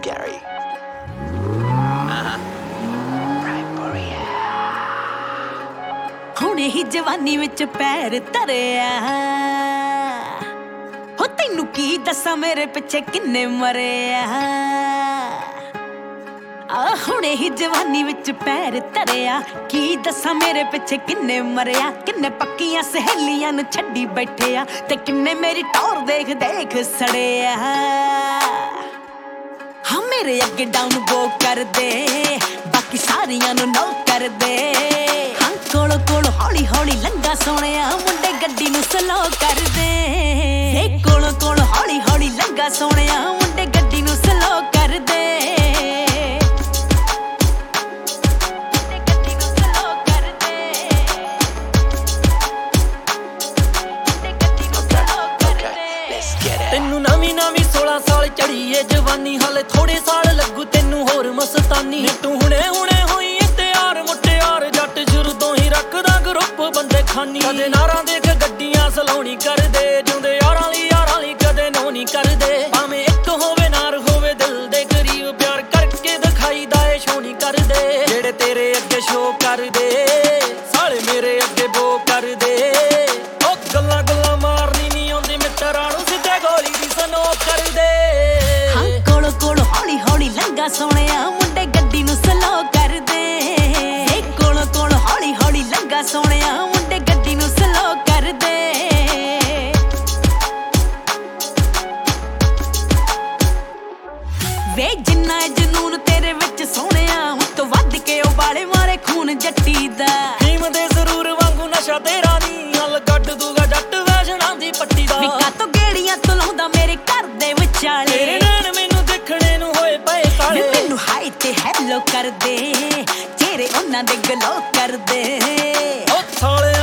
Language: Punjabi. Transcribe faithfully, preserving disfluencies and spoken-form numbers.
scary. Uh-huh. ਹੁਣੇ ਹੀ ਜਵਾਨੀ ਵਿੱਚ ਪੈਰ ਧਰਿਆ ਹੋ ਤੈਨੂੰ ਕੀ ਦੱਸਾਂ ਮੇਰੇ ਪਿੱਛੇ ਕਿੰਨੇ ਮਰਿਆ ਆ ਹੁਣੇ ਹੀ ਜਵਾਨੀ ਵਿੱਚ ਪੈਰ ਧਰਿਆ ਕੀ ਦੱਸਾਂ ਮੇਰੇ ਪਿੱਛੇ ਕਿੰਨੇ ਮਰਿਆ ਕਿੰਨੇ ਪੱਕੀਆਂ ਸਹੇਲੀਆਂ ਨੂੰ ਛੱਡੀ ਬੈਠੇ ਆ ਤੇ ਕਿੰਨੇ ਮੇਰੀ ਟੌਰ ਦੇਖ ਦੇਖ ਸੜਿਆ ਹਾਂ ਮੇਰੇ ਅੱਗੇ ਡਾਊਨ ਵੋ ਕਰਦੇ ਬਾਕੀ ਸਾਰੀਆਂ ਨੂੰ ਨੋ ਕਰਦੇ ਹਾਂ ਕੋਲ ਕੋਲ ਹੌਲੀ ਹੌਲੀ ਲੰਗਾ ਸੋਹਣਿਆ ਮੁੰਡੇ ਗੱਡੀ ਨੂੰ ਸਲੋ ਕਰਦੇ ਏ ਕੋਲ ਕੋਲ ਹੌਲੀ ਹੌਲੀ ਲੰਗਾ ਸੋਹਣਿਆ ਮੁੰਡੇ ਗੱਡੀ ਨੂੰ ਸਲੋ ਕਰਦੇ ਤੈਨੂੰ ਨਵੀਂ ਨਵੀਂ ਸੋਲਾਂ ਸਾਲ ਚੜੀ ਏ ਜਵਾਨੀ ਹਾਲੇ ਥੋੜੇ ਸਾਲ ਲੱਗੂ ਤੈਨੂੰ ਹੋਰ ਮਸਤਾਨੀ ਤੂੰ ਹੁਣੇ ਹੁਣੇ ਹੋਈ ਏ ਤਿਆਰ ਮੁਟਿਆਰ ਜੱਟ ਸ਼ੁਰੂ ਤੋਂ ਹੀ ਰੱਖਦਾ ਗਰੁੱਪ ਬੰਦੇ ਖਾਨੀ ਕਦੇ ਨਾਰਾਂ ਦੇਖ ਗੱਡੀਆਂ ਸਲਾਉਣੀ ਕਰਦੇ ਜਿਉਂਦੇ ਯਾਰਾਂ ਲਈ ਯਾਰਾਂ ਲਈ ਕਦੇ ਨੋ ਨਹੀਂ ਕਰਦੇ ਭਾਵੇਂ ਇੱਕ ਹੋਵੇ ਨਾਰ ਹੋਵੇ ਦਿਲ ਦੇ ਕਰੀਬ ਪਿਆਰ ਕਰਕੇ ਦਿਖਾਈਦਾ ਏ ਸ਼ੋ ਨਹੀਂ ਕਰਦੇ ਜਿਹੜੇ ਤੇਰੇ ਅੱਗੇ ਸ਼ੋ ਕਰਦੇ ਸਾਲੇ ਮੇਰੇ ਅੱਗੇ ਬੋ ਕਰਦੇ ਉਹ ਗੱਲਾਂ ਗੱਲਾਂ ਮਾਰਨੀ ਨਹੀਂ ਆਉਂਦੀ ਮਿੱਤਰਾਂ ਨੂੰ ਸਿੱਧੇ ਗੋਲੀ ਦੀ ਸਨੋ ਕਰਦੇ ਹਾਂ ਕੋਲ ਕੋਲ ਹੌਲੀ ਹੌਲੀ ਲੰਗਾ ਸੋਹਣਿਆ ਮੁੰਡੇ ਗੱਡੀ ਨੂੰ ਸਲੋ ਕਰਦੇ ਏ ਕੋਲ ਕੋਲ ਹੌਲੀ ਹੌਲੀ ਲੰਗਾ ਸੋਹਣਿਆ ਮੁੰਡੇ ਗੱਡੀ ਨੂੰ ਸਲੋ ਕਰਦੇ ਵੇ ਜਿੰਨਾ ਜਨੂਨ ਤੇਰੇ ਵਿੱਚ ਸੋਹਣਿਆ ਉਸ ਤੋਂ ਵੱਧ ਕੇ ਉਹ ਵਾਲੇ ਮਾਰੇ ਖੂਨ ਜੱਟੀ ਦਾ ਹੀਮ ਦੇ ਜ਼ਰੂਰ ਵਾਂਗੂ ਨਸ਼ਾ ਤੇਰਾ ਨੀ ਹਲ ਕੱਢ ਦੂਗਾ ਜੱਟ ਵੈਸ਼ਨਾਂ ਦੀ ਪੱਟੀ ਦਾ ਵਿਕਾ ਤੋਂ ਗੇੜੀਆਂ ਤਲਾਉਂਦਾ ਮੇਰੇ ਘਰ ਦੇ ਵਿਚਾਲੇ ਤੇਰੇ ਨੈਣ ਮੈਨੂੰ ਦੇਖਣੇ ਨੂੰ ਹੋਏ ਪਏ ਕਾਲੇ ਮੈਨੂੰ ਹਾਈ ਤੇ ਹੈਲੋ ਕਰਦੇ ਚਿਹਰੇ ਉਹਨਾਂ ਦੇ ਗਲੋ ਕਰਦੇ ਉਹ ਸਾਲੇ